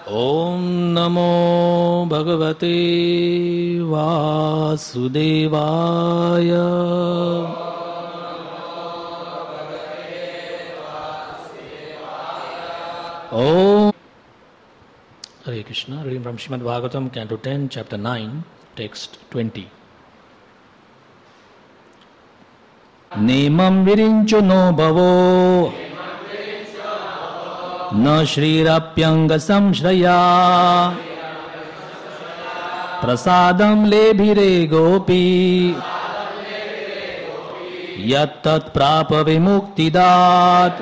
Om Namo Bhagavate Vasudevaya. Om. Hare Krishna. Reading from Srimad Bhagavatam, Canto 10, Chapter 9, Text 20. Nemam virincho no bhavo na shrirapyanga samshraya prasadam lebhire gopi yattat prapa vimuktidat.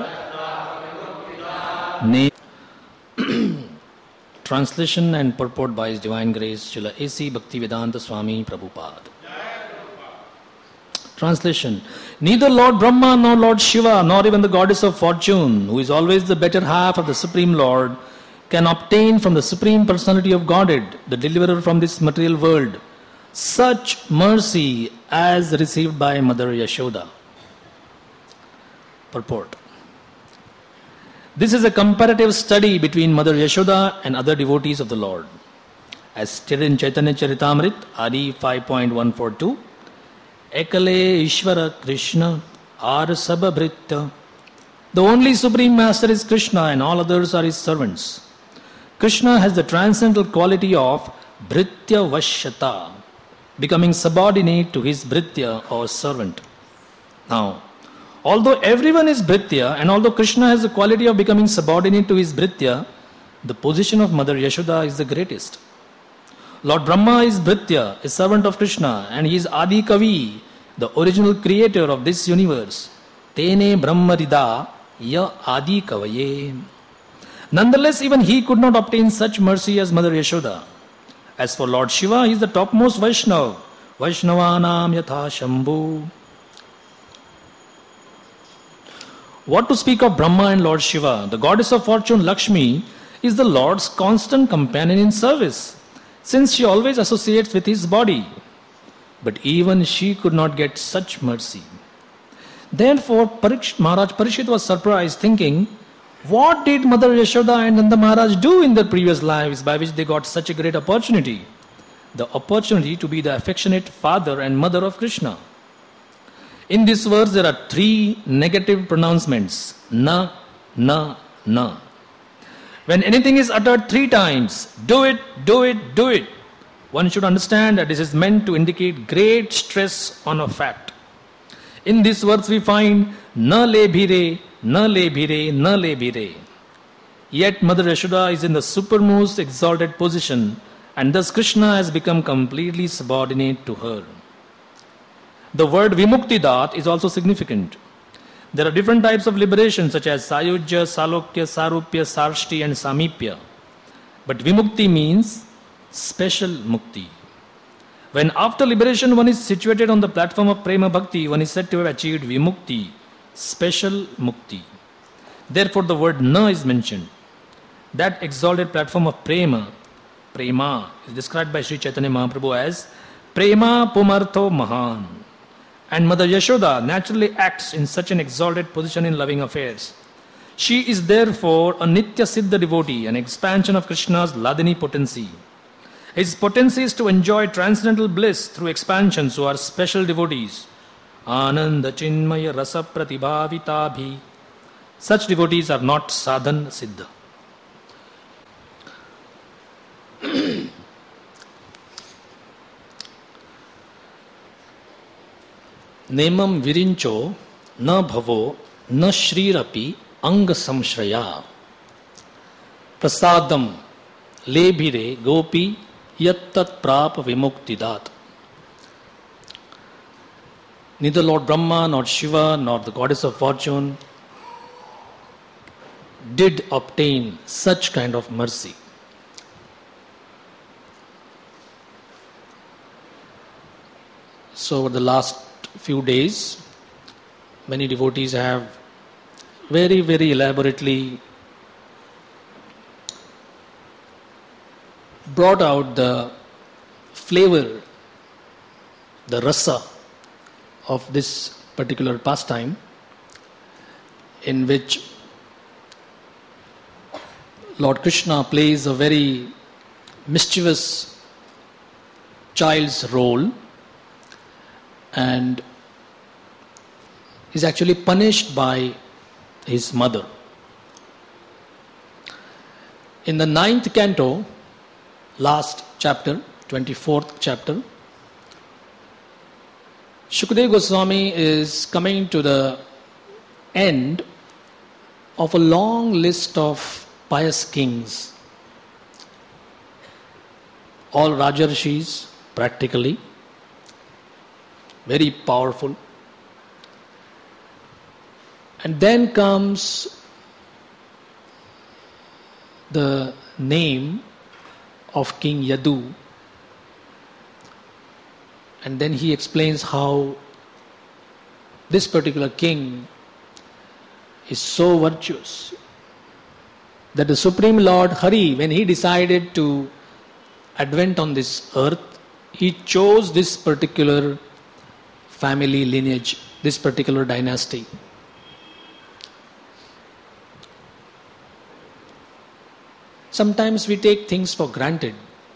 Translation and purport by His Divine Grace Srila A.C. Bhaktivedanta Swami Prabhupada. Translation. Neither Lord Brahma nor Lord Shiva nor even the goddess of fortune, who is always the better half of the Supreme Lord, can obtain from the Supreme Personality of Godhead, the deliverer from this material world, such mercy as received by Mother Yashoda. Purport. This is a comparative study between Mother Yashoda and other devotees of the Lord. As stated in Chaitanya Charitamrit, Adi 5.142, Ekale Ishvara Krishna Ar Sababhritya. The only Supreme Master is Krishna and all others are his servants. Krishna has the transcendental quality of Bhritya Vashyata, becoming subordinate to his Bhritya or servant. Now, although everyone is Bhritya and although Krishna has the quality of becoming subordinate to his Bhritya, the position of Mother Yashoda is the greatest. Lord Brahma is Bhritya, a servant of Krishna, and he is Adi Kavi, the original creator of this universe. Tene Brahmarida ya Adi Kavaye. Nonetheless, even he could not obtain such mercy as Mother Yashoda. As for Lord Shiva, he is the topmost Vaishnava. Vaishnavanam yatha Shambhu. What to speak of Brahma and Lord Shiva? The goddess of fortune, Lakshmi, is the Lord's constant companion in service, since she always associates with his body. But even she could not get such mercy. Therefore, Maharaj Parikshit was surprised, thinking, what did Mother Yashoda and Nanda Maharaj do in their previous lives by which they got such a great opportunity? The opportunity to be the affectionate father and mother of Krishna. In this verse, there are three negative pronouncements. Na, na, na. When anything is uttered three times, do it, do it, do it, one should understand that this is meant to indicate great stress on a fact. In this verse we find na le bhire, na le bhire, na le bhire. Yet Mother Yashoda is in the supermost exalted position, and thus Krishna has become completely subordinate to her. The word Vimuktidat is also significant. There are different types of liberation such as Sayujya, Salokya, Sarupya, Sarshti and Samipya. But Vimukti means special mukti. When after liberation one is situated on the platform of Prema Bhakti, one is said to have achieved Vimukti, special mukti. Therefore the word Na is mentioned. That exalted platform of Prema is described by Sri Chaitanya Mahaprabhu as Prema Pumartho Mahan. And Mother Yashoda naturally acts in such an exalted position in loving affairs. She is therefore a Nitya Siddha devotee, an expansion of Krishna's Ladini potency. His potency is to enjoy transcendental bliss through expansions who are special devotees. Ananda Chinmaya Rasa Pratibhavitabhi. Such devotees are not Sadhan Siddha. Nemam virincho na bhavo na shrirapi anga samshraya prasadam lebhire gopi yattat prapa vimuktidat. Neither Lord Brahma nor Shiva nor the goddess of fortune did obtain such kind of mercy. So over the last few days, many devotees have very, very elaborately brought out the flavor, the rasa of this particular pastime, in which Lord Krishna plays a very mischievous child's role and is actually punished by his mother. In the 9th canto, last chapter, 24th chapter, Shukadeva Goswami is coming to the end of a long list of pious kings, all Rajarshis practically, very powerful. And then comes the name of King Yadu. And then he explains how this particular king is so virtuous that the Supreme Lord Hari, when he decided to advent on this earth, he chose this particular family lineage, this particular dynasty. Sometimes we take things for granted.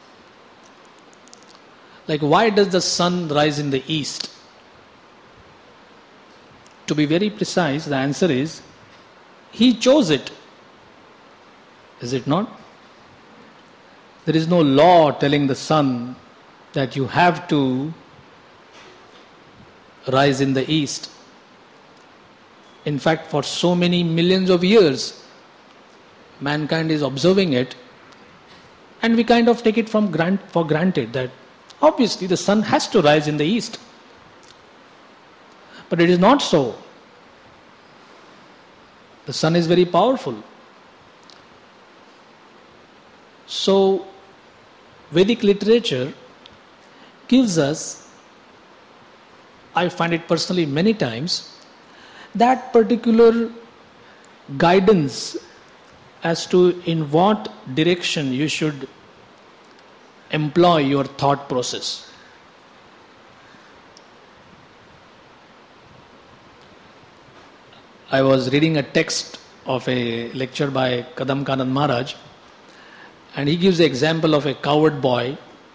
Like, why does the sun rise in the east? To be very precise, the answer is, he chose it. Is it not? There is no law telling the sun that you have to rise in the east. In fact, for so many millions of years, mankind is observing it, and we kind of take it for granted that obviously the sun has to rise in the east. But it is not so. The sun is very powerful. So, Vedic literature gives us, I find it personally many times, that particular guidance as to in what direction you should employ your thought process. I was reading a text of a lecture by Kadam Kanand Maharaj, and he gives the example of a cowherd boy.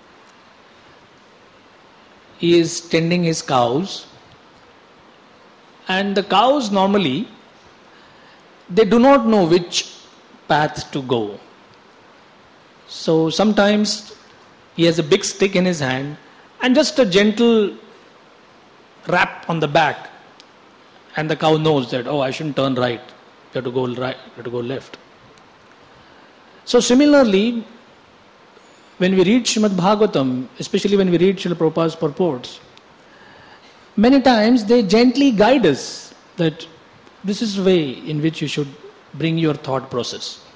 He is tending his cows, and the cows normally, they do not know which path to go. So sometimes he has a big stick in his hand and just a gentle rap on the back, and the cow knows that, oh, I shouldn't turn right, you have to go right, you have to go left. So similarly, when we read Srimad Bhagavatam, especially when we read Srila Prabhupada's purports, many times they gently guide us that this is the way in which you should bring your thought process.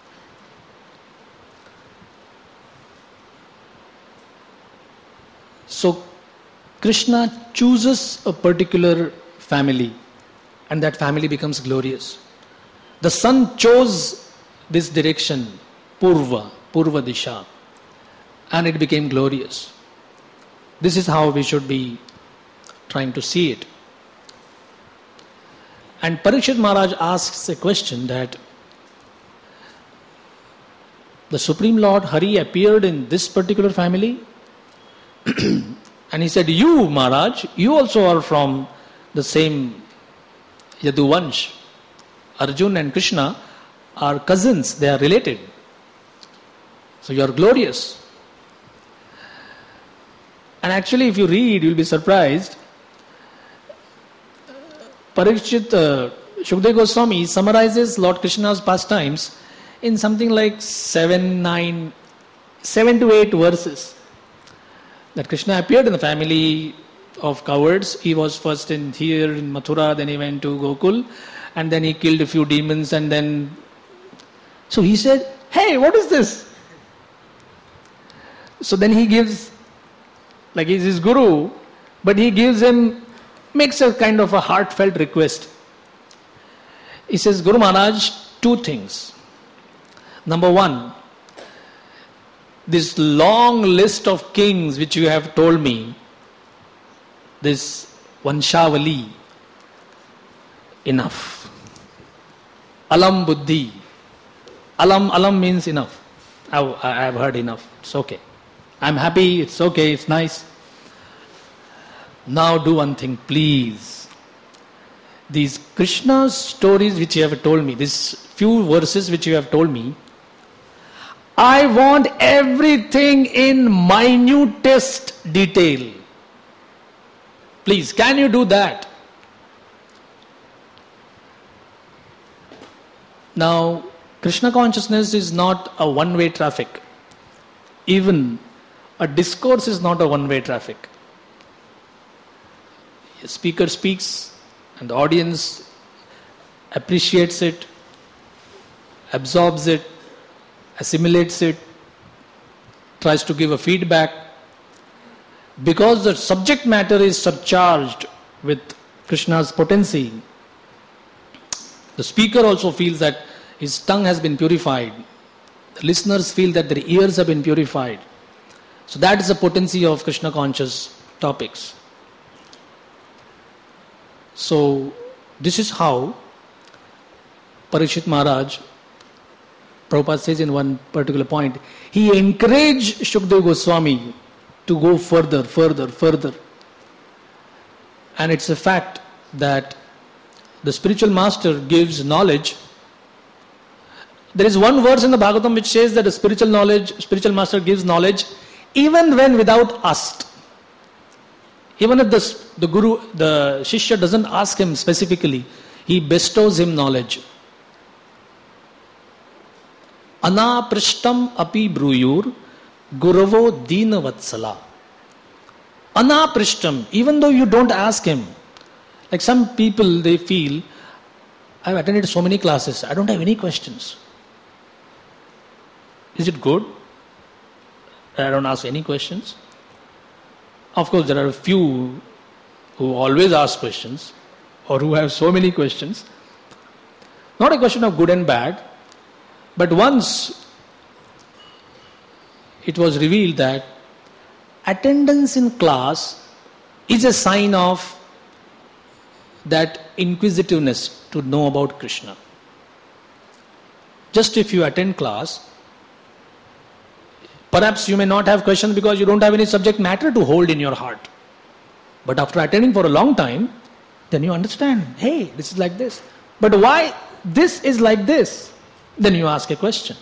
So Krishna chooses a particular family, and that family becomes glorious. The sun chose this direction, Purva Disha, and it became glorious. This is how we should be trying to see it. And Parikshit Maharaj asks a question that the Supreme Lord Hari appeared in this particular family, and he said, you Maharaj, you also are from the same Yaduvansh. Arjun and Krishna are cousins, they are related. So you are glorious. And actually, if you read, you will be surprised. Parikshit, Shukadeva Goswami summarizes Lord Krishna's pastimes in something like 7 to 8 verses. That Krishna appeared in the family of cowards. He was first in Mathura, then he went to Gokul, and then he killed a few demons, and then... So he said, hey, what is this? So then he gives, like he's his guru, but he makes a kind of a heartfelt request. He says, Guru Maharaj, 2 things. Number 1, this long list of kings which you have told me, this Vanshavali, enough. Alam Buddhi, Alam means enough. I have heard enough. It's okay. I'm happy. It's okay. It's nice. Now do one thing, please. These Krishna stories which you have told me, these few verses which you have told me, I want everything in minutest detail. Please, can you do that? Now, Krishna consciousness is not a one-way traffic. Even a discourse is not a one-way traffic. A speaker speaks and the audience appreciates it, absorbs it, assimilates it, tries to give a feedback. Because the subject matter is surcharged with Krishna's potency, the speaker also feels that his tongue has been purified. The listeners feel that their ears have been purified. So that is the potency of Krishna conscious topics. So this is how Parikshit Maharaj, Prabhupada says in one particular point, he encouraged Shukdev Goswami to go further. And it's a fact that the spiritual master gives knowledge. There is one verse in the Bhagavatam which says that the spiritual master gives knowledge even when without asked. Even if the guru, the shishya doesn't ask him specifically, he bestows him knowledge. Anaprishtam api bruyur guravo dina vatsala. Anaprishtam, even though you don't ask him. Like some people, they feel, I've attended so many classes, I don't have any questions. Is it good? I don't ask any questions. Of course, there are a few who always ask questions or who have so many questions. Not a question of good and bad, but once it was revealed that attendance in class is a sign of that inquisitiveness to know about Krishna. Just if you attend class, perhaps you may not have questions because you don't have any subject matter to hold in your heart. But after attending for a long time, then you understand, hey, this is like this. But why this is like this? Then you ask a question.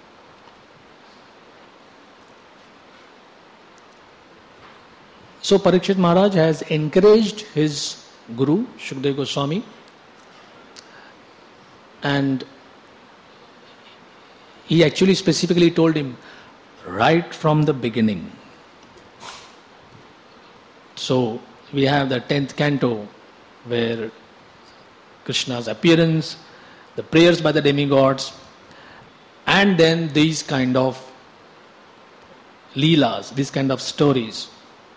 So Parikshit Maharaj has encouraged his Guru, Shukdev Goswami, and he actually specifically told him right from the beginning. So we have the 10th canto where Krishna's appearance, the prayers by the demigods, and then these kind of leelas, these kind of stories.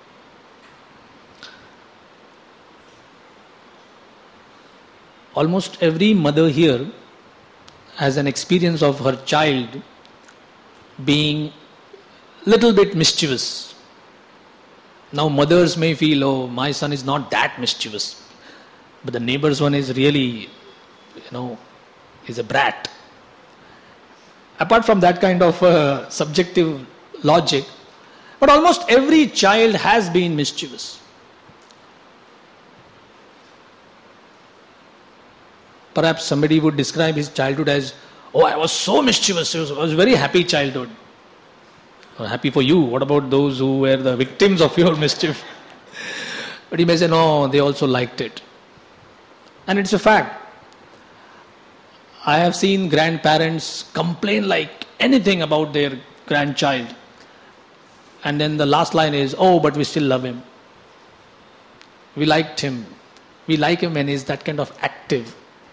Almost every mother here has an experience of her child being little bit mischievous. Now mothers may feel, oh, my son is not that mischievous, but the neighbor's one is really, is a brat. Apart from that kind of subjective logic, but almost every child has been mischievous. Perhaps somebody would describe his childhood as, oh, I was so mischievous, it was a very happy childhood. Well, happy for you. What about those who were the victims of your mischief? But he may say, no, they also liked it. And it's a fact. I have seen grandparents complain like anything about their grandchild. And then the last line is, oh, but we still love him. We liked him. We like him when he's that kind of active.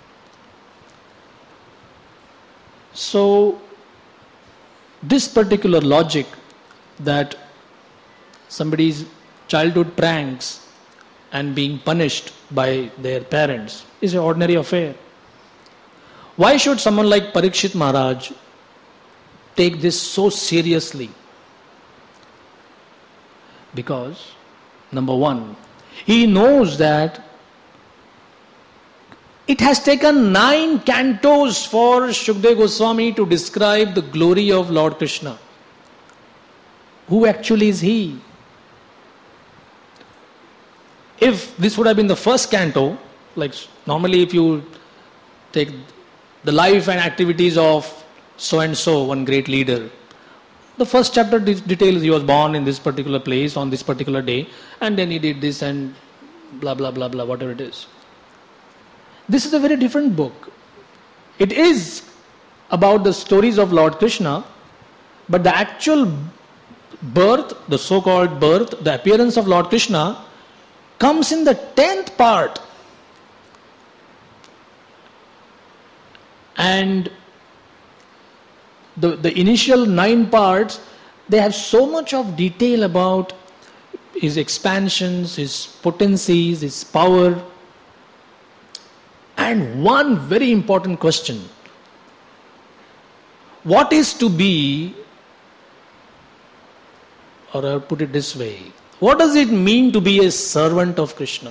So, this particular logic that somebody's childhood pranks and being punished by their parents is an ordinary affair. Why should someone like Parikshit Maharaj take this so seriously? Because, number one, he knows that It has taken 9 cantos for Shukdev Goswami to describe the glory of Lord Krishna. Who actually is he? If this would have been the first canto, like normally if you take the life and activities of so and so, one great leader, the first chapter details he was born in this particular place on this particular day, and then he did this and blah blah blah blah, whatever it is. This is a very different book. It is about the stories of Lord Krishna, but the actual birth, the so-called birth, the appearance of Lord Krishna comes in the 10th part. And the initial 9 parts, they have so much of detail about his expansions, his potencies, his power. And one very important question: what is to be, or I'll put it this way, what does it mean to be a servant of Krishna?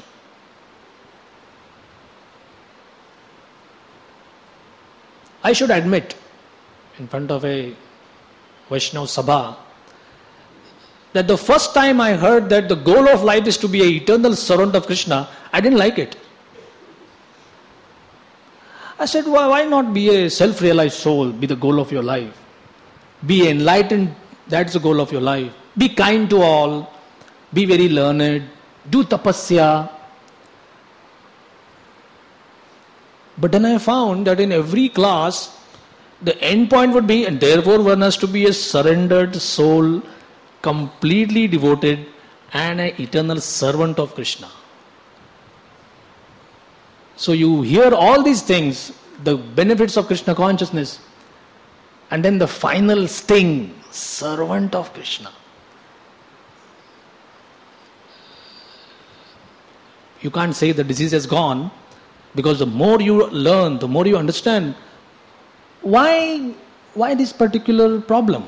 I should admit, in front of a Vaishnav Sabha, that the first time I heard that the goal of life is to be an eternal servant of Krishna, I didn't like it. I said, why not be a self-realized soul, be the goal of your life? Be enlightened, that's the goal of your life. Be kind to all, be very learned, do tapasya. But then I found that in every class, the end point would be, and therefore one has to be a surrendered soul, completely devoted, and an eternal servant of Krishna. So you hear all these things, the benefits of Krishna consciousness, and then the final sting, servant of Krishna. You can't say the disease has gone, because the more you learn, the more you understand why this particular problem.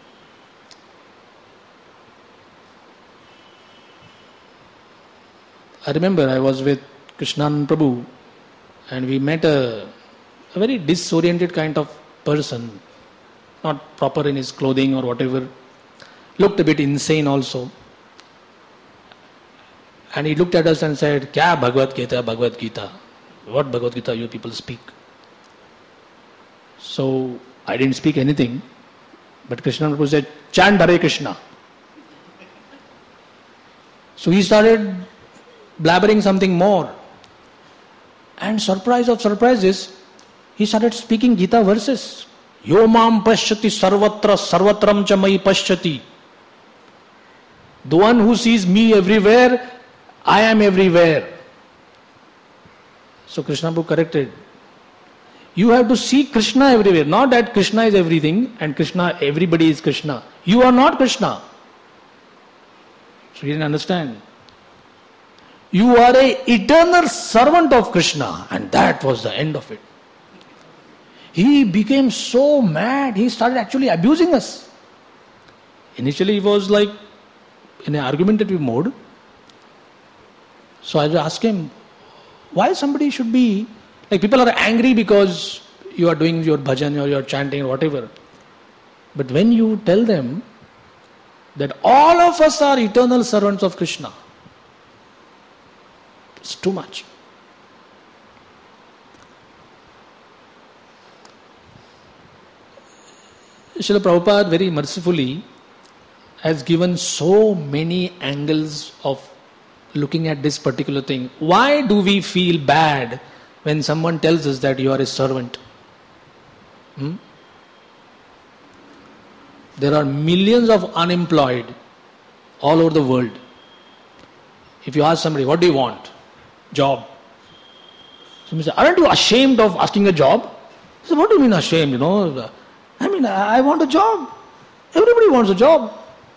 I remember I was with Krishnanand Prabhu, and we met a very disoriented kind of person, not proper in his clothing or whatever, looked a bit insane also. And he looked at us and said, "Kya Bhagavad Gita, Bhagavad Gita? What Bhagavad Gita you people speak?" So I didn't speak anything, but Krishnanand Prabhu said, "Chant Hare Krishna." So he started blabbering something more. And surprise of surprises, he started speaking Gita verses. Yo mam pashyati sarvatra sarvatram cha mai pashyati. The one who sees me everywhere, I am everywhere. So Krishna Prabhu corrected. You have to see Krishna everywhere. Not that Krishna is everything and Krishna, everybody is Krishna. You are not Krishna. So he didn't understand. You are an eternal servant of Krishna, and that was the end of it. He became so mad, he started actually abusing us. Initially he was like in an argumentative mode. So I asked him, why somebody should be, like people are angry because you are doing your bhajan or you are chanting or whatever. But when you tell them that all of us are eternal servants of Krishna, it's too much. Srila Prabhupada very mercifully has given so many angles of looking at this particular thing. Why do we feel bad when someone tells us that you are a servant? There are millions of unemployed all over the world. If you ask somebody, what do you want? Job. Somebody says, aren't you ashamed of asking a job? I said, what do you mean ashamed? I want a job. Everybody wants a job.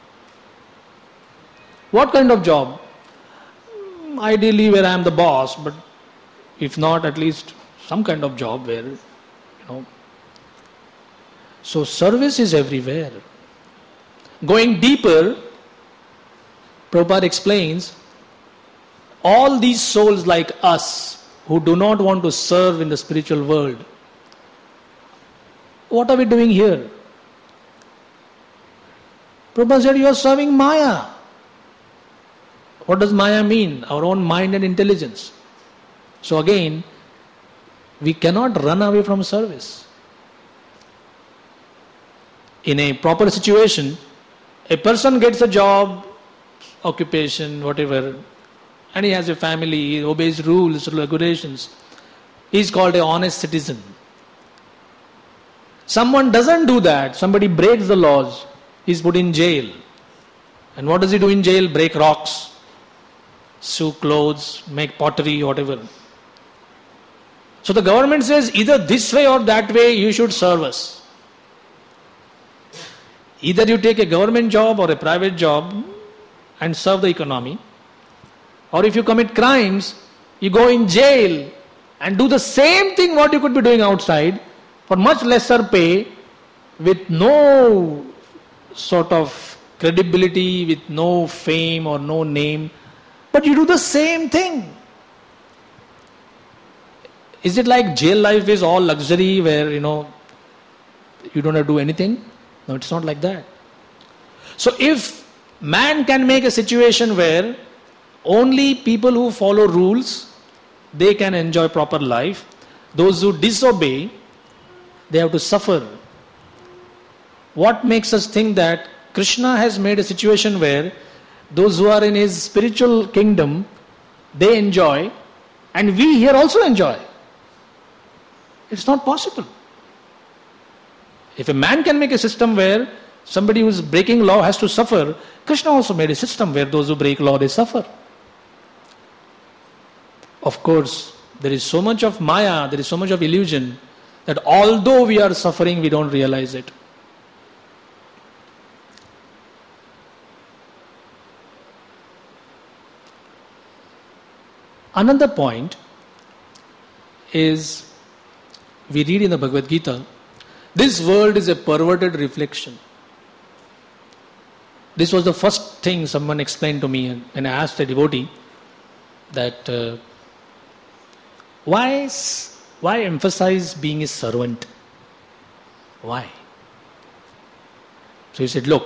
What kind of job? Ideally where I am the boss, but if not, at least some kind of job where, So service is everywhere. Going deeper, Prabhupada explains, all these souls like us who do not want to serve in the spiritual world, what are we doing here? Prabhupada said, you are serving Maya. What does Maya mean? Our own mind and intelligence. So again, we cannot run away from service. In a proper situation, a person gets a job, occupation, whatever, and he has a family, he obeys rules, regulations. He is called an honest citizen. Someone doesn't do that, somebody breaks the laws, he is put in jail. And what does he do in jail? Break rocks, sew clothes, make pottery, whatever. So the government says either this way or that way you should serve us. Either you take a government job or a private job and serve the economy, or if you commit crimes, you go in jail and do the same thing what you could be doing outside for much lesser pay, with no sort of credibility, with no fame or no name, but you do the same thing. Is it like jail life is all luxury where, you don't have to do anything? No, it's not like that. So if man can make a situation where only people who follow rules, they can enjoy proper life. Those who disobey, they have to suffer. What makes us think that Krishna has made a situation where those who are in his spiritual kingdom, they enjoy, and we here also enjoy? It's not possible. If a man can make a system where somebody who is breaking law has to suffer, Krishna also made a system where those who break law, they suffer. Of course, there is so much of Maya, there is so much of illusion, that although we are suffering, we don't realize it. Another point is, we read in the Bhagavad Gita, this world is a perverted reflection. This was the first thing someone explained to me when I asked a devotee that why emphasize being a servant? Why? So he said, look,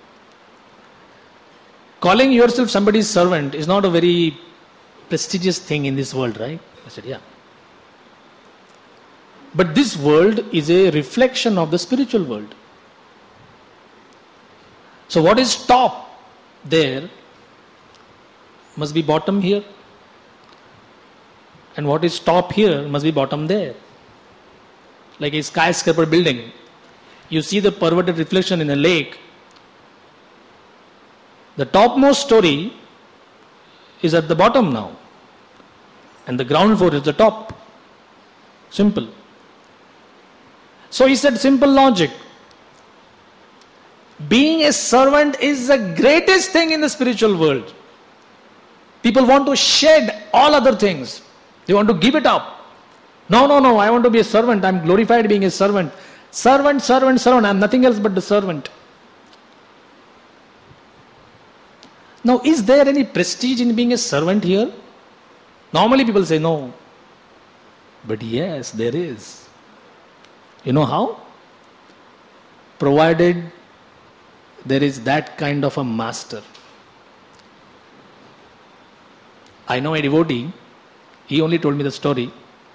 calling yourself somebody's servant is not a very prestigious thing in this world, right? I said, yeah. But this world is a reflection of the spiritual world. So what is top there must be bottom here. And what is top here must be bottom there. Like a skyscraper building. You see the perverted reflection in a lake. The topmost story is at the bottom now. And the ground floor is the top. Simple. So he said, simple logic. Being a servant is the greatest thing in the spiritual world. People want to shed all other things. They want to give it up. No, I want to be a servant. I'm glorified being a servant. Servant. I'm nothing else but the servant. Now, is there any prestige in being a servant here? Normally people say no. But yes, there is. You know how? Provided there is that kind of a master. I know a devotee, he only told me the story.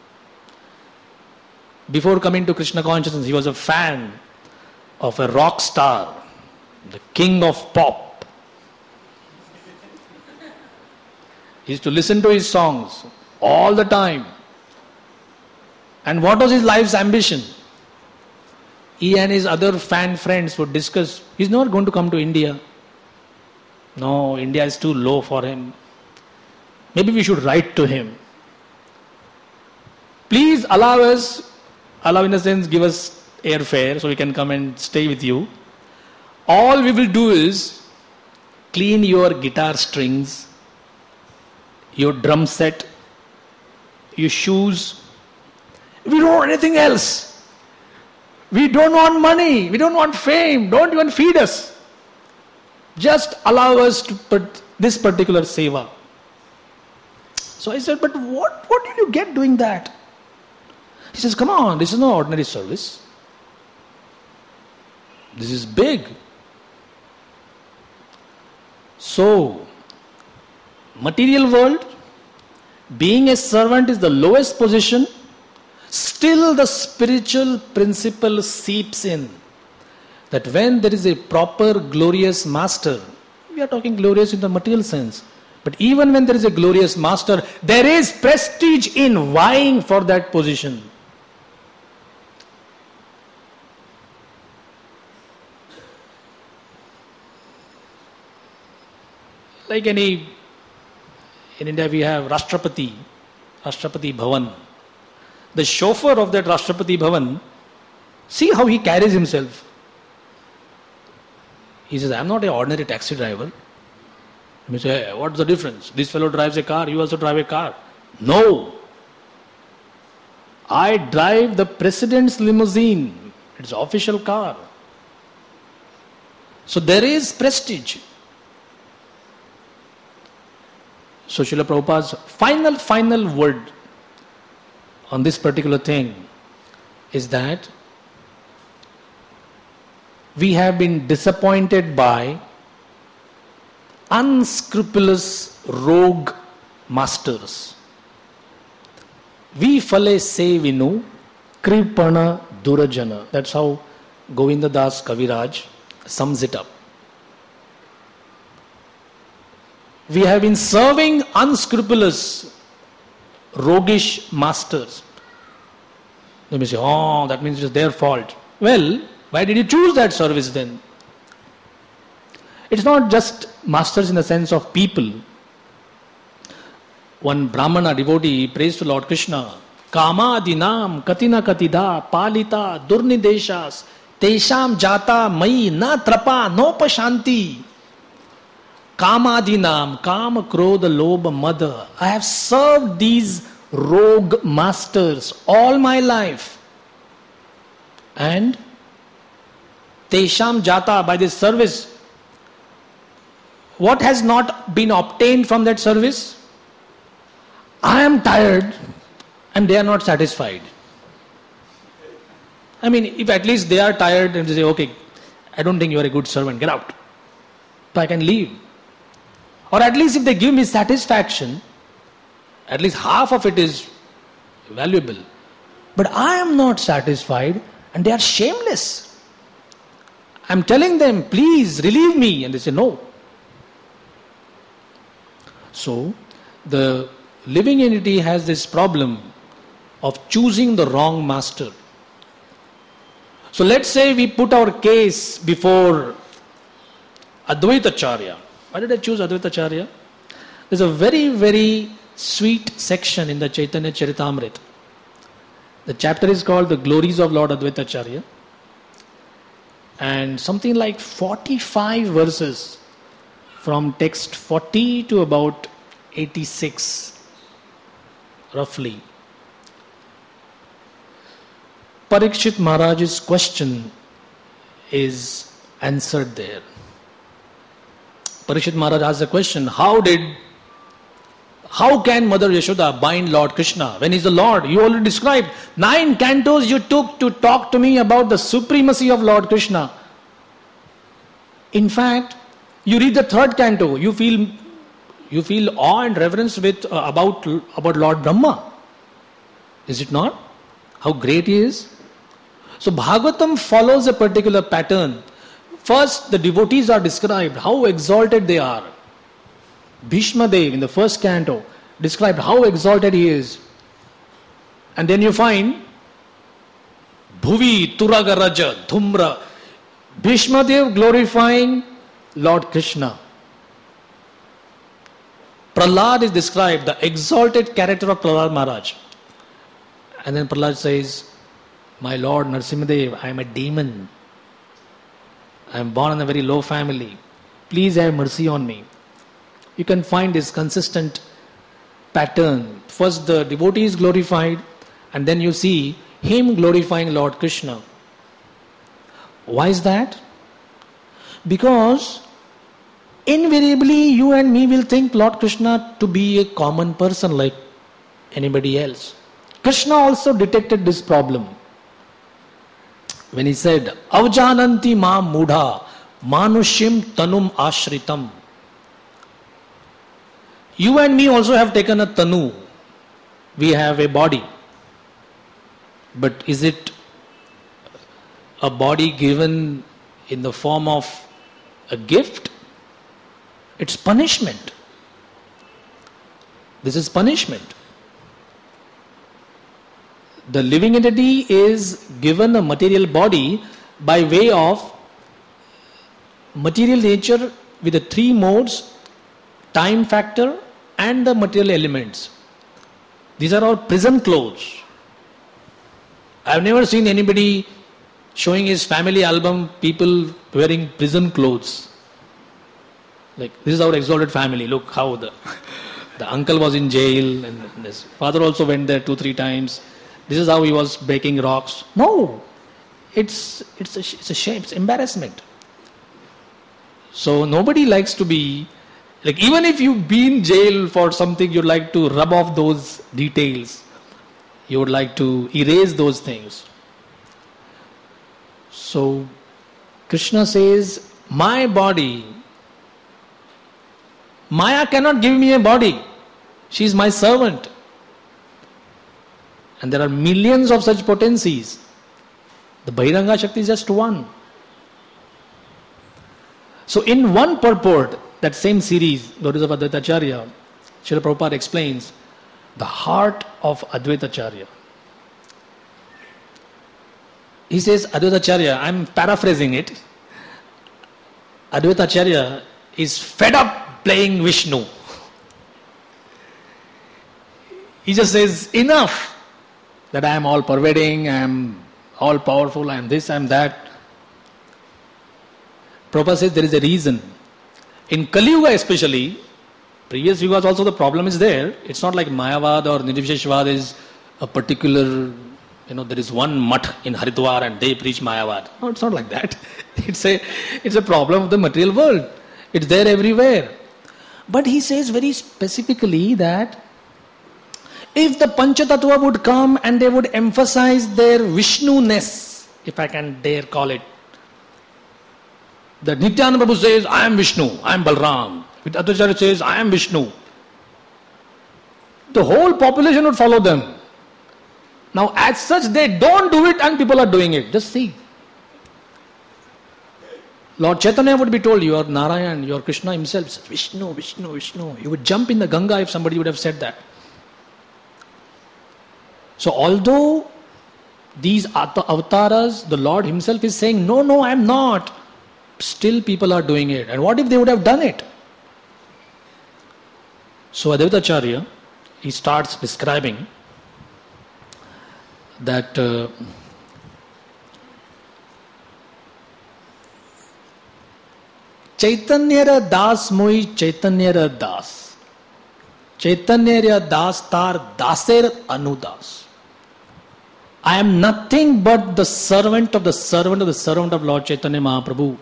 Before coming to Krishna consciousness, he was a fan of a rock star, the king of pop. He used to listen to his songs all the time. And what was his life's ambition? He and his other fan friends would discuss, he's not going to come to India. No, India is too low for him. Maybe we should write to him. Please allow in a sense, give us airfare so we can come and stay with you. All we will do is clean your guitar strings, your drum set, your shoes. We don't want anything else. We don't want money. We don't want fame. Don't even feed us. Just allow us to put this particular seva. So I said, but what did you get doing that? He says, come on, this is no ordinary service. This is big. So, material world, being a servant is the lowest position. Still the spiritual principle seeps in. That when there is a proper glorious master, we are talking glorious in the material sense, but even when there is a glorious master, there is prestige in vying for that position. Like in India we have Rashtrapati Bhavan. The chauffeur of that Rashtrapati Bhavan, see how he carries himself. He says, I am not an ordinary taxi driver. You say, hey, what's the difference? This fellow drives a car, you also drive a car. No. I drive the president's limousine. It's an official car. So there is prestige. So Srila Prabhupada's final word on this particular thing is that we have been disappointed by unscrupulous rogue masters. Vi phale se vinu kripana durajana. That's how Govinda Das Kaviraj sums it up. We have been serving unscrupulous, roguish masters. They may say, oh, that means it's their fault. Well, why did you choose that service then? It's not just masters in the sense of people. One Brahmana devotee prays to Lord Krishna, Kamadinam katina katida palita durnideshas tesham jata mai na trapa no pashanti. Kamadinam, Kama, Krodha, Lobha, Mada. I have served these rogue masters all my life. And Tesham Jata, by this service, what has not been obtained from that service? I am tired and they are not satisfied. I mean, if at least they are tired and they say, okay, I don't think you are a good servant, get out. So I can leave. Or at least if they give me satisfaction, at least half of it is valuable. But I am not satisfied and they are shameless. I am telling them, please relieve me. And they say, no. So, the living entity has this problem of choosing the wrong master. So let's say we put our case before Advaita Acharya. Why did I choose Advaita Acharya? There's a very, very sweet section in the Chaitanya Charitamrita. The chapter is called The Glories of Lord Advaita Acharya. And something like 45 verses from text 40 to about 86, roughly. Parikshit Maharaj's question is answered there. Parikshit Maharaj asked the question, how can Mother Yashoda bind Lord Krishna when he's the Lord? You already described 9 cantos you took to talk to me about the supremacy of Lord Krishna. In fact, you read the 3rd canto, you feel awe and reverence about Lord Brahma. Is it not? How great he is. So Bhagavatam follows a particular pattern. First, the devotees are described, how exalted they are. Bhishma Dev in the 1st canto described how exalted he is. And then you find Bhuvi Turaga Raja Dhumra. Bhishma Dev glorifying Lord Krishna. Prahlad is described, the exalted character of Prahlad Maharaj. And then Prahlad says, my Lord Narasimhadev, I am a demon. I am born in a very low family. Please have mercy on me. You can find this consistent pattern. First the devotee is glorified and then you see him glorifying Lord Krishna. Why is that? Because invariably you and me will think Lord Krishna to be a common person like anybody else. Krishna also detected this problem when he said, Avjananti ma mudha manushim tanum ashritam. You and me also have taken a tanu. We have a body. But is it a body given in the form of a gift? It's punishment. This is punishment. The living entity is given a material body by way of material nature with the three modes, time factor and the material elements. These are all prison clothes. I have never seen anybody showing his family album, people wearing prison clothes. Like, this is our exalted family. Look how the uncle was in jail and his father also went there 2-3 times. This is how he was breaking rocks. No, it's a shame, it's embarrassment. So nobody likes to be, like, even if you've been in jail for something, you'd like to rub off those details. You would like to erase those things. So Krishna says, my body, Maya cannot give me a body. She is my servant. And there are millions of such potencies. The Bahiranga Shakti is just one. So in one purport, that same series, Glories of Advaita Acharya, Srila Prabhupada explains the heart of Advaita Acharya. He says, Advaita Acharya, I am paraphrasing it. Advaita Acharya is fed up playing Vishnu. He just says, enough that I am all pervading, I am all powerful, I am this, I am that. Prabhupada says there is a reason. In Kali Yuga especially, previous yugas also the problem is there. It's not like Mayavad or Nirvisheshvad is a particular, there is one mutt in Haridwar and they preach Mayavad. No, it's not like that. It's a problem of the material world. It's there everywhere. But he says very specifically that if the Panchatattva would come and they would emphasize their Vishnu-ness, if I can dare call it, that Nityananda Prabhu says, I am Vishnu, I am Balram. Advaita says, I am Vishnu. The whole population would follow them. Now, as such, they don't do it and people are doing it. Just see. Lord Chaitanya would be told, you are Narayan, you are Krishna himself. Says, Vishnu, Vishnu, Vishnu. You would jump in the Ganga if somebody would have said that. So, although these avatars, the Lord himself is saying, no, I am not. Still people are doing it. And what if they would have done it? So Advaita Acharya, he starts describing that Chaitanyara das moi Chaitanyara das. Chaitanyara das tar daser anudas. I am nothing but the servant of the servant of the servant of Lord Chaitanya Mahaprabhu.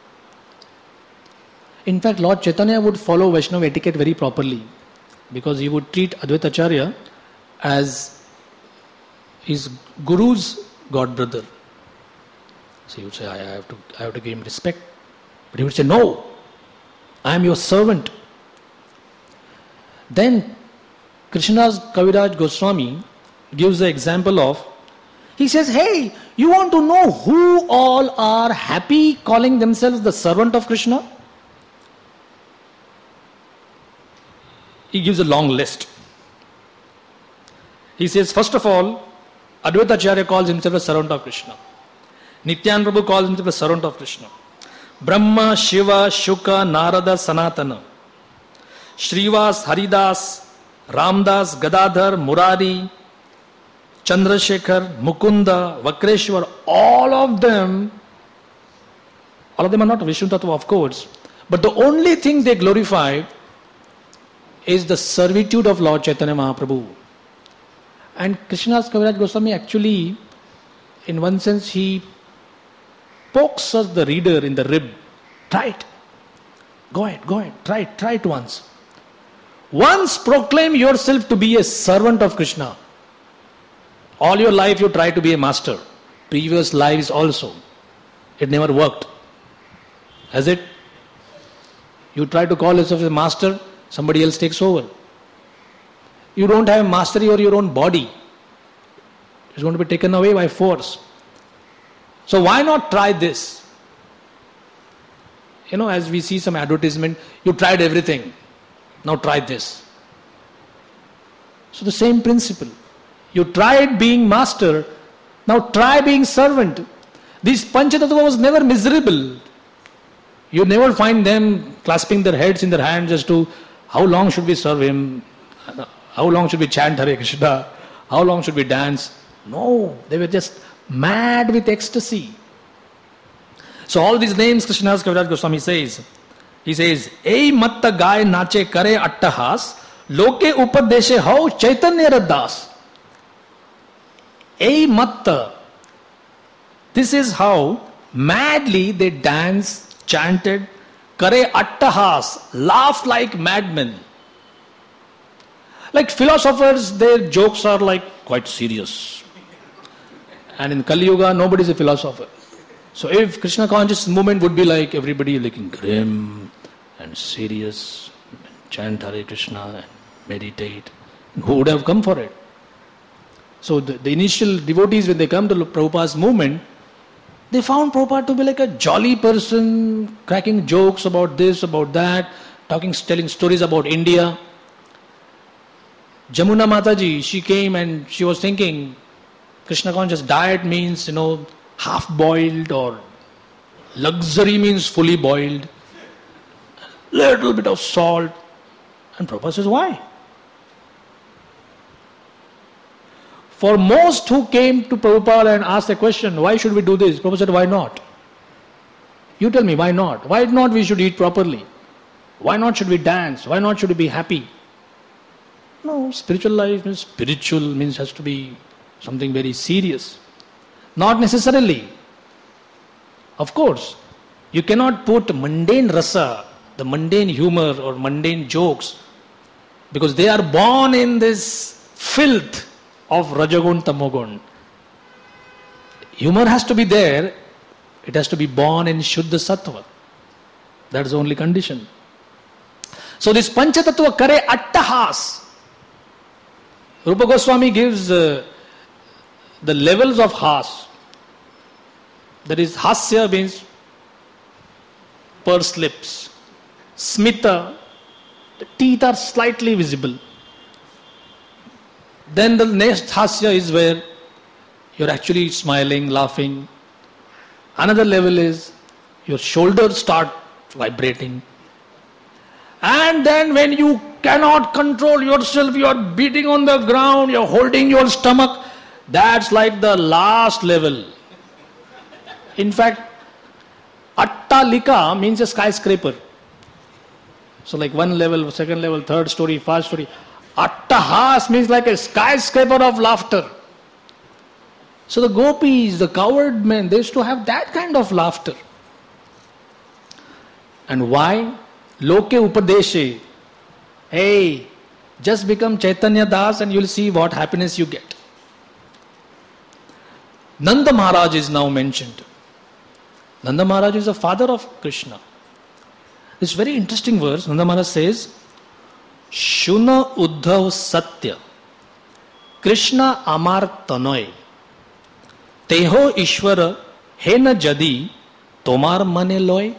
In fact, Lord Chaitanya would follow Vaishnava etiquette very properly because he would treat Advaita Acharya as his guru's god brother. So he would say, I have to give him respect. But he would say, no, I am your servant. Then Krishna's Kaviraj Goswami gives the example of, he says, hey, you want to know who all are happy calling themselves the servant of Krishna? He gives a long list. He says, first of all, Advaita Acharya calls himself a servant of Krishna. Nityananda Prabhu calls himself a servant of Krishna. Brahma, Shiva, Shuka, Narada, Sanatana, Srivas, Haridas, Ramdas, Gadadhar, Murari, Chandrasekhar, Mukunda, Vakreshwar, all of them are not Vishnu Tattva, of course, but the only thing they glorify is the servitude of Lord Chaitanya Mahaprabhu. And Krishna's Kaviraj Goswami actually, in one sense, he pokes us the reader in the rib. Try it. Go ahead, try it once. Once proclaim yourself to be a servant of Krishna. All your life you try to be a master. Previous lives also. It never worked. Has it? You try to call yourself a master, somebody else takes over. You don't have mastery over your own body. It's going to be taken away by force. So why not try this? As we see some advertisement, you tried everything. Now try this. So the same principle. You tried being master, now try being servant. This Panchatattva was never miserable. You never find them clasping their heads in their hands as to how long should we serve him, how long should we chant Hare Krishna, how long should we dance. No, they were just mad with ecstasy. So all these names Krishnadas Kaviraj Goswami says. He says, Ei matta gai nache kare attahas, loke upadeshe hau chaitanya raddas. Ei matta. This is how madly they danced, chanted, kare attahas, laughed like madmen. Like philosophers, their jokes are like quite serious. And in Kali Yuga, nobody is a philosopher. So if Krishna conscious movement would be like everybody looking grim and serious, and chant Hare Krishna and meditate, who would have come for it? So the initial devotees, when they come to Prabhupada's movement, they found Prabhupada to be like a jolly person, cracking jokes about this, about that, telling stories about India. Jamuna Mataji, she came and she was thinking, Krishna conscious diet means, half boiled, or luxury means fully boiled, little bit of salt. And Prabhupada says, why? For most who came to Prabhupada and asked a question, why should we do this? Prabhupada said, why not? You tell me, why not? Why not we should eat properly? Why not should we dance? Why not should we be happy? No, spiritual life means has to be something very serious. Not necessarily. Of course, you cannot put mundane rasa, the mundane humor or mundane jokes, because they are born in this filth of Rajagun, Tamogun. Humor has to be there. It has to be born in Shuddha Sattva. That's the only condition. So this Panchatattva kare attahas. Rupa Goswami gives the levels of has. That is, hasya means pursed lips. Smita, the teeth are slightly visible. Then the next hasya is where you're actually smiling, laughing. Another level is your shoulders start vibrating. And then when you cannot control yourself, you are beating on the ground, you're holding your stomach. That's like the last level. In fact, Attalika means a skyscraper. So like one level, second level, third story, fourth story. Attahas means like a skyscraper of laughter. So the gopis, the coward men, they used to have that kind of laughter. And why? Loke upadeshe. Hey, just become Chaitanya Das and you'll see what happiness you get. Nanda Maharaj is now mentioned. Nanda Maharaj is the father of Krishna. This very interesting verse, Nanda Maharaj says, Shuna Uddhav Satya Krishna Amar Tanoy Teho Ishvara Hena Jadi Tomar Mane Loy.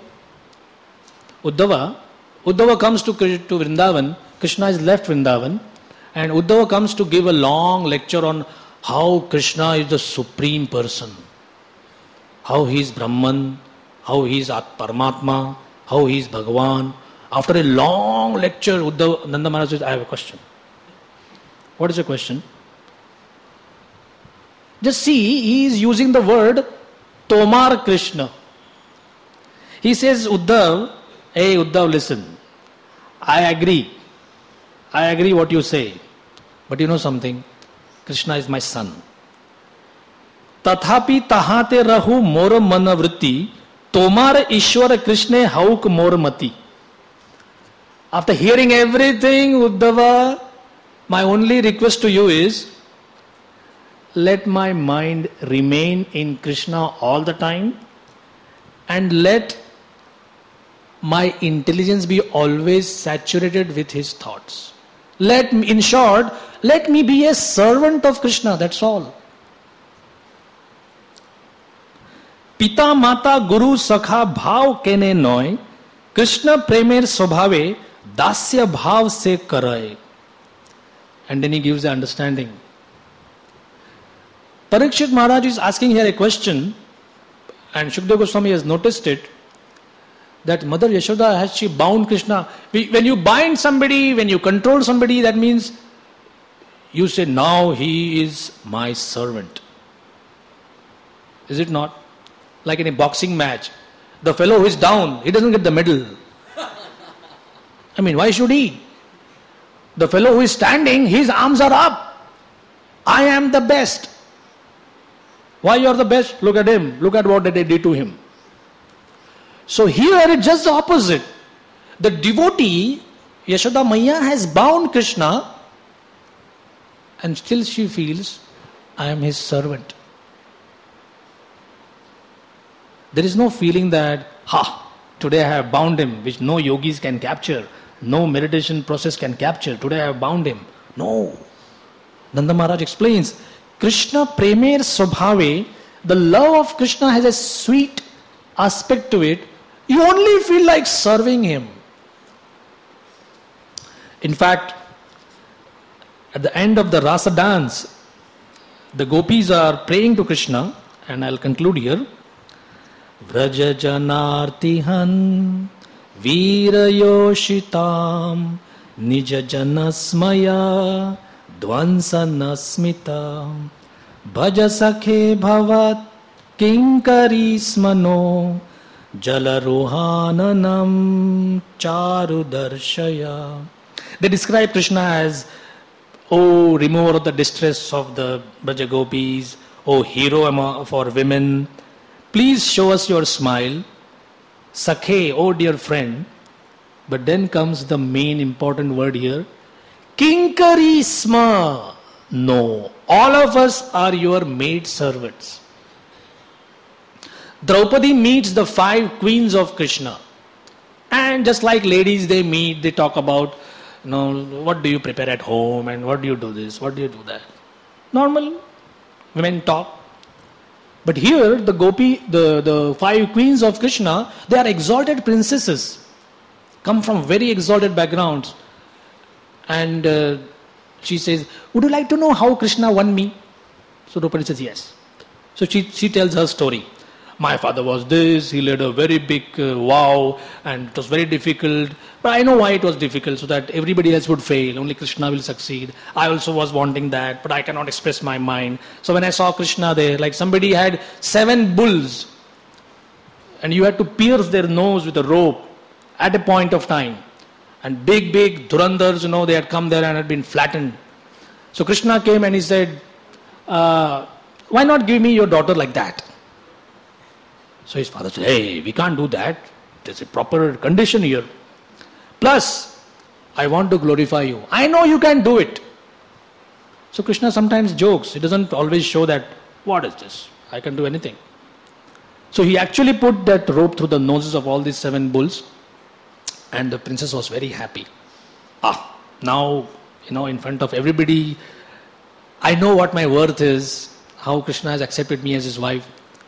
Uddhava comes to Vrindavan. Krishna has left Vrindavan, and Uddhava comes to give a long lecture on how Krishna is the supreme person, how he is Brahman, how he is Paramatma, how he is Bhagavan. After a long lecture, Nanda Maharaj says, I have a question. What is your question? Just see, he is using the word Tomar Krishna. He says, Uddhav, hey Uddhav, listen. I agree what you say. But you know something? Krishna is my son. Tathapi tahate rahu mor manavritti tomar Ishwara Krishne hauk mor mati. After hearing everything, Uddhava, my only request to you is, let my mind remain in Krishna all the time and let my intelligence be always saturated with his thoughts. In short, let me be a servant of Krishna, that's all. Pita Mata Guru Sakha Bhav Kene Noy, Krishna Premer Swabhave Dasya Bhav Se Karay. And then he gives the understanding. Parikshit Maharaj is asking here a question, and Shukdev Goswami has noticed it, that Mother Yashoda, has she bound Krishna? When you bind somebody, when you control somebody, that means you say, now he is my servant. Is it not? Like in a boxing match, the fellow who is down, he doesn't get the medal. I mean, why should he? The fellow who is standing, his arms are up. I am the best. Why you are the best? Look at him. Look at what they did to him. So here it's just the opposite. The devotee, Yashoda Maiya, has bound Krishna, and still she feels, I am his servant. There is no feeling that, today I have bound him, which no yogis can capture, no meditation process can capture. Today I have bound him. No. Nanda Maharaj explains, Krishna Premer Swabhave, the love of Krishna has a sweet aspect to it. You only feel like serving him. In fact, at the end of the Rasa dance, the gopis are praying to Krishna, and I'll conclude here. Vraja janartihan virayoshitam nija janasmaya dvansanasmita bhaja sakhe bhavat kinkarismano jalarohananam charudarshaya. They describe Krishna as, O remover of the distress of the Braja Gopis, O hero for women, please show us your smile. Sakhe, oh dear friend. But then comes the main important word here. Kinkarisma. No. All of us are your maid servants. Draupadi meets the 5 queens of Krishna. And just like ladies, they meet, they talk about, what do you prepare at home, and what do you do this, what do you do that. Normal women talk. But here, the 5 queens of Krishna, they are exalted princesses, come from very exalted backgrounds. And she says, would you like to know how Krishna won me? So Draupadi says, yes. So she tells her story. My father was this, he led a very big vow, and it was very difficult. But I know why it was difficult, so that everybody else would fail, only Krishna will succeed. I also was wanting that, but I cannot express my mind. So when I saw Krishna there, like somebody had 7 bulls, and you had to pierce their nose with a rope at a point of time. And big Dhurandhars, they had come there and had been flattened. So Krishna came and he said, why not give me your daughter like that? So his father said, hey, we can't do that. There's a proper condition here. Plus, I want to glorify you. I know you can do it. So Krishna sometimes jokes. He doesn't always show that, what is this? I can do anything. So he actually put that rope through the noses of all these 7 bulls. And the princess was very happy. Now, in front of everybody, I know what my worth is, how Krishna has accepted me as his wife.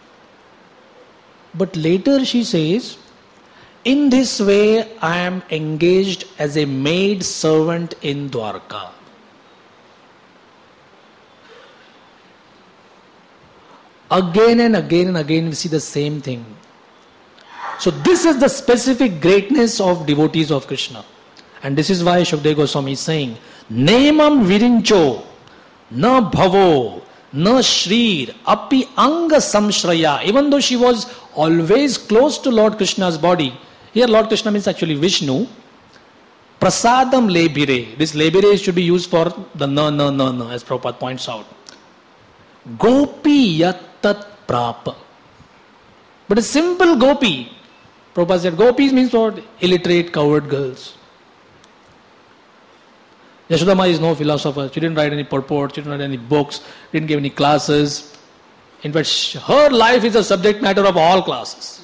But later she says, in this way I am engaged as a maid servant in Dwarka. Again and again we see the same thing. So this is the specific greatness of devotees of Krishna. And this is why Shukdev Goswami is saying, Nemam virincho na bhavo na shrir api anga samshraya. Even though she was always close to Lord Krishna's body, here Lord Krishna means actually Vishnu, prasadam lebire. This lebire should be used for the na, as Prabhupada points out. Gopi yattat prapa. But a simple gopi, Prabhupada said, gopis means what? Illiterate, coward girls. Yashodama is no philosopher. She didn't write any purport. She didn't write any books. Didn't give any classes. In fact, her life is the subject matter of all classes.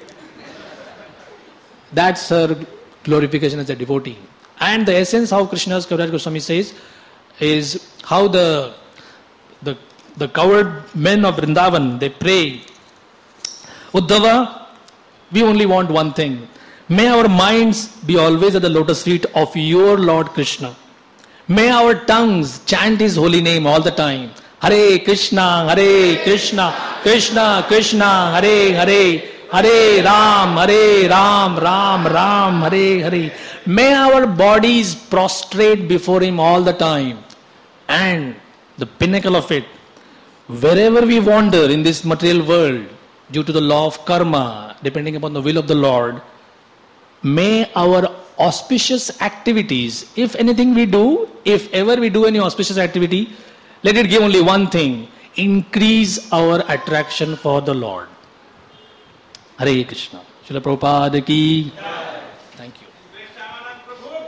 That's her glorification as a devotee. And the essence how Krishna's Kaviraj Goswami says is how the coward men of Vrindavan, they pray, Uddhava, we only want one thing. May our minds be always at the lotus feet of your Lord Krishna. May our tongues chant his holy name all the time. Hare Krishna, Krishna Krishna, Hare Hare, Hare Ram, Ram Ram, Hare Hare. May our bodies prostrate before him all the time. And the pinnacle of it, wherever we wander in this material world, due to the law of karma, depending upon the will of the Lord, may our auspicious activities, if anything we do, if ever we do any auspicious activity, let it give only one thing: increase our attraction for the Lord. Hare Krishna. Srila Prabhupada ki. Thank you.